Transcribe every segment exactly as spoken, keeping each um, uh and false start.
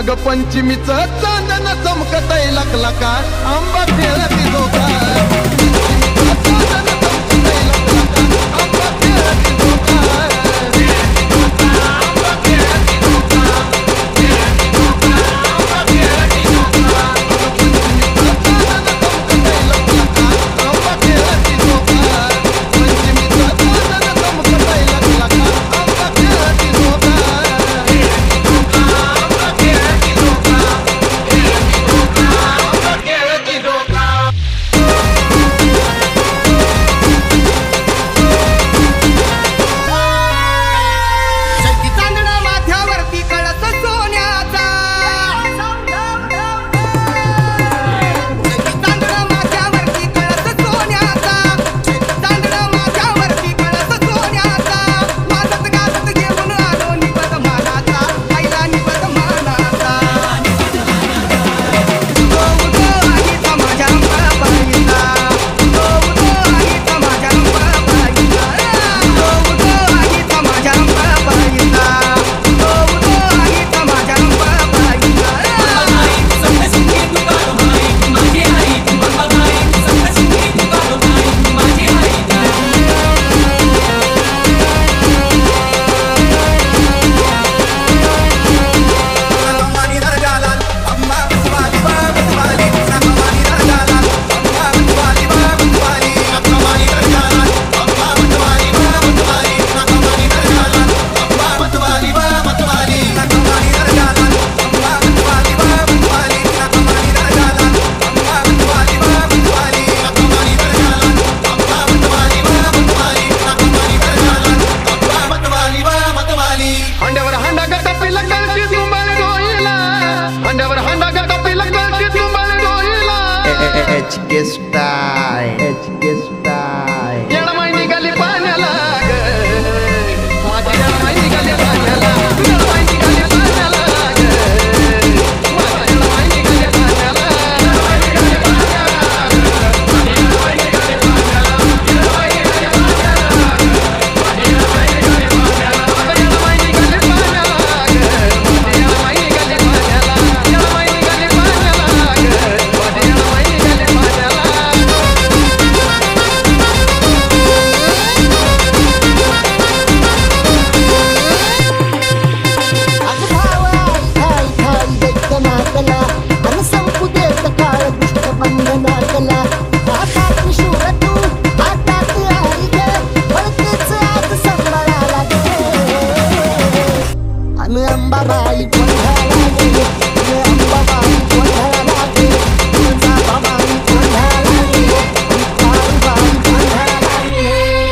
अग पंचमीचं चांदन चमकतय लखलका आंबा खेळती झोका H K style, H K style. येळमाई निघाली पाण्याला ग, माझी येळमाई निघाली पाण्याला, येळमाई निघाली पाण्याला ग, माझी येळमाई निघाली पाण्याला, येळमाई निघाली पाण्याला ग, माझी येळमाई निघाली पाण्याला, येळमाई निघाली पाण्याला ग, माझी येळमाई निघाली पाण्याला, येळमाई निघाली पाण्याला ग, माझी येळमाई निघाली पाण्याला, येळमाई निघाली पाण्याला ग, माझी येळमाई निघाली पाण्याला. अंबाबाई कोंढाळा गे, अंबाबाई कोंढाळा गे, तुळजाबाई कोंढाळा गे, काळूबाई कोंढाळा गे.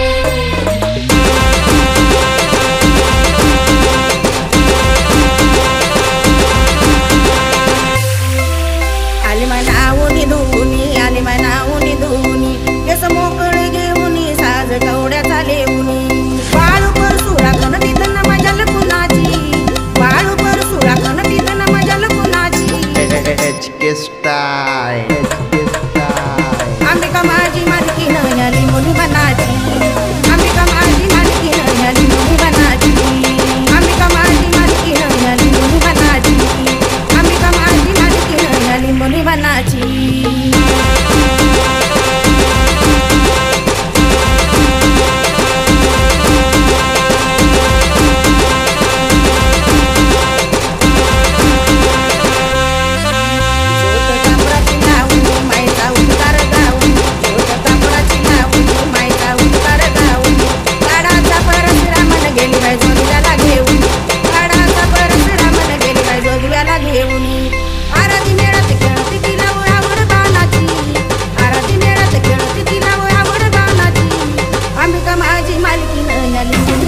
आली म्हणावून धुनी, आली म्हणावून धुनी, केस मोकळे घेऊन साज कवड्याचा लेऊनी, बाळू परसू राखण तिथं न माझ्या लकुणाची, बाळू परसू राखण तिथं न माझ्या लकुणाची. H K style, H K style. Ambika माझी मालकी न आली मुली बनाची, अंबिका माझी मालकी न आली मुली बनाची, अंबिका माझी मालकी न आली मुली बनाची, अंबिका माझी मालकी न आली मुली बनाची. Malikina,